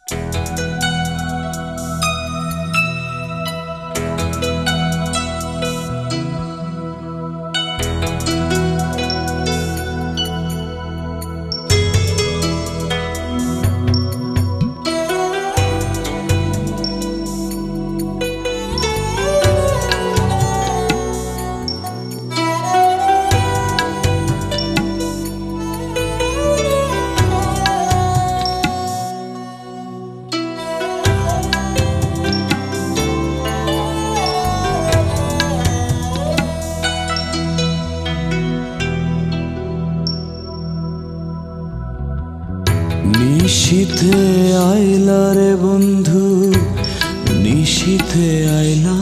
নিশীথে আইলা রে বন্ধু, নিশীথে আইলা,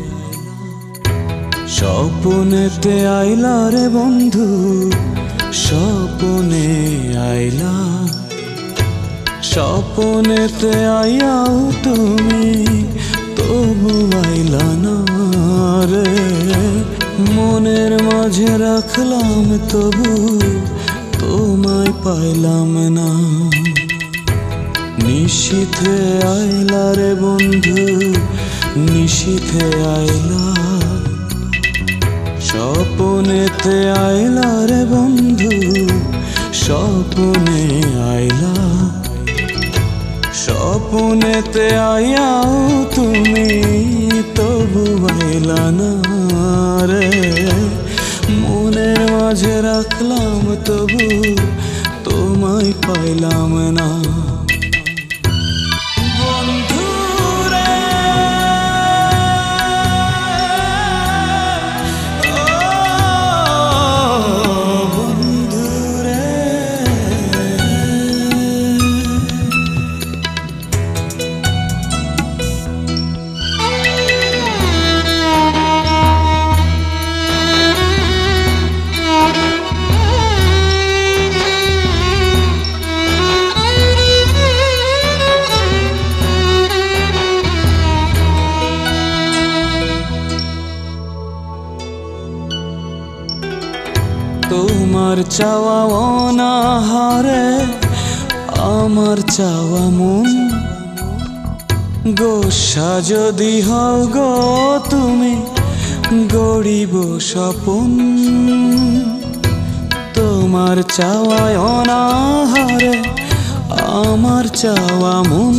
স্বপনেতে আইলা রে বন্ধু, স্বপনে আইলা। স্বপনেতে আইয়াও তুমি তবু আইলা না রে, মনের মাঝে রাখলাম তবু তোমায় পাইলাম না। নিশীথে আইলা রে বন্ধু, নিশীথে আইলা, স্বপনেতে আইলা রে বন্ধু, স্বপনে আইলা। স্বপনেতে আইয়াও তুমি তবু আইলা না রে, মনের মাঝে রাখলাম তবু তোমায় পাইলাম না। তোমার চাওয়া অনাহারে আমার চাওয়া মন, গোসা যদি হও গো তুমি গড়িব স্বপন। তোমার চাওয়া অনাহারে আমার চাওয়া মন,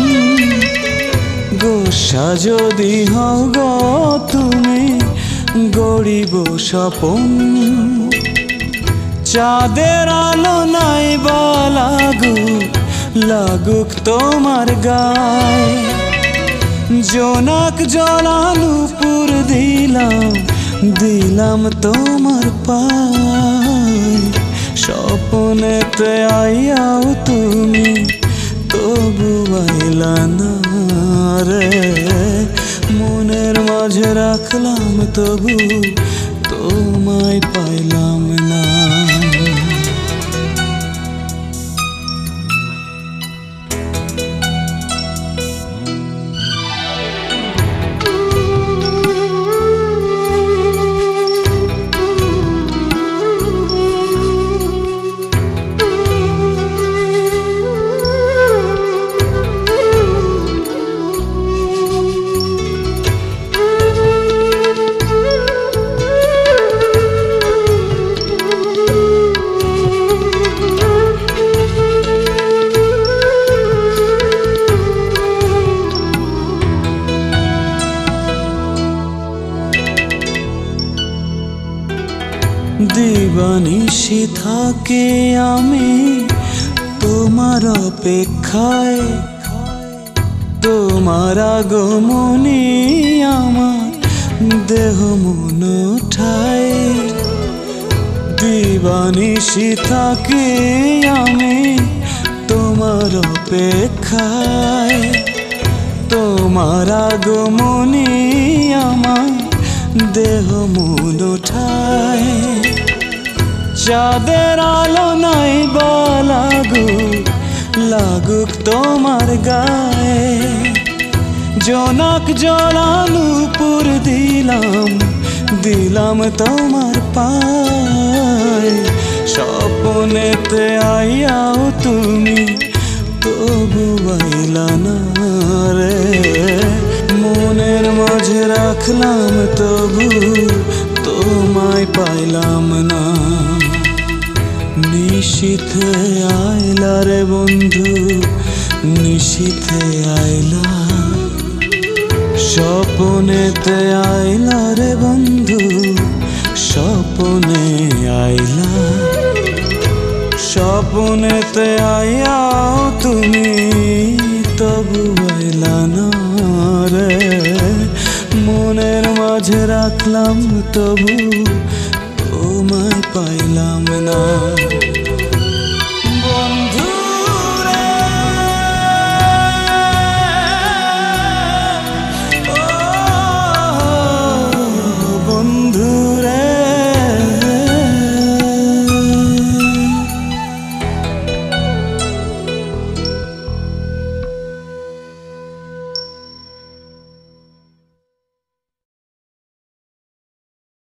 গোসা যদি হও গো তুমি গড়িব স্বপন। চাঁদের আলো নাই বা লাগুক, লাগুক তোমার গায়ে, জোনাক জলালু পুর দিলাম, দিলাম তোমার পায়। স্বপনেতে আইয়াও তুমি তবু আইলা না রে, মনের মাঝে রাখলাম তবু তোমায় পাইলাম না। দিবানিশি থাকি আমি তোমার অপেক্ষায়, তোমার আগমনী আমার দেহ মন ঠায়। দিবানিশি থাকি আমি তোমার অপেক্ষায়, তোমার আগমনী আমার দেহ মন ঠায়। চাঁদের আলো নাই বা লাগুক, লাগুক তোমার গায়ে, জোনাক জলালু পুর দিলাম, দিলাম তোমার পায়। স্বপনেতে আইয়াও তুমি তবু আইলা রাখলাম তবু তোমায় পাইলাম না। নিশীথে আইলা রে বন্ধু, নিশীথে আইলা, স্বপনেতে আইলা রে বন্ধু, স্বপনে আইলা। স্বপনেতে আইয়াও তুমি তবু আইলা না রে। মনের মাঝে রাখলাম তবু তোমায় পাইলাম না।